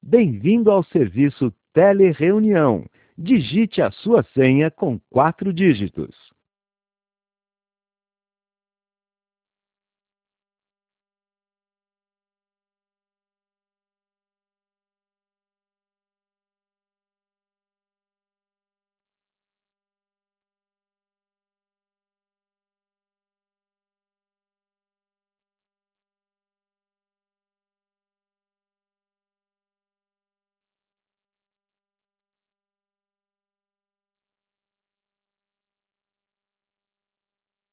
Bem-vindo ao serviço Telereunião. Digite a sua senha com 4 dígitos.